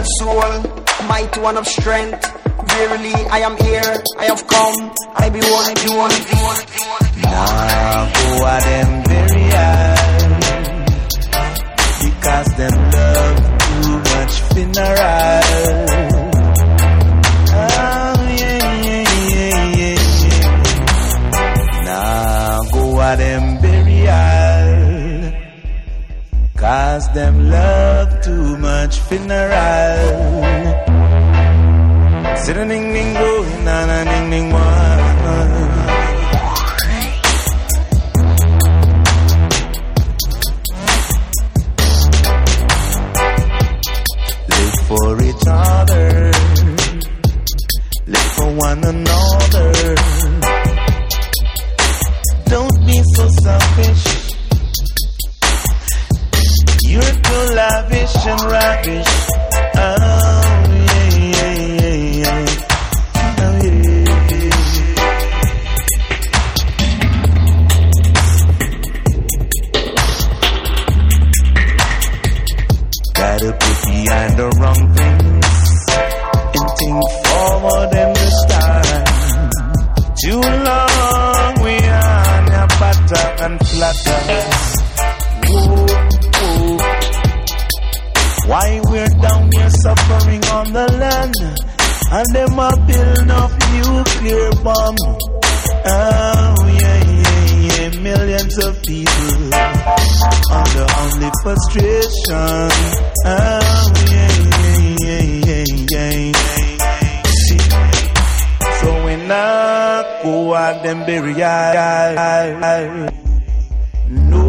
immortal soul, mighty one of strength. Verily, I am here, I have come, I be one. Now go at them very high, because them love too much funeral. Oh, yeah. Now go at them very high, cause them love too much funeral. Sit a ding ding go, na na ding ding one. Live for each other, live for one another. Don't be so selfish. You're too lavish and ravish. Gotta put behind the wrong things and think forward in this time. Too long we are on a patter and flatter. Whoa. Why we're down here suffering on the land, and them a build enough nuclear bomb. Oh yeah. Millions of people under only frustration. Oh yeah. So when I go out them burial, no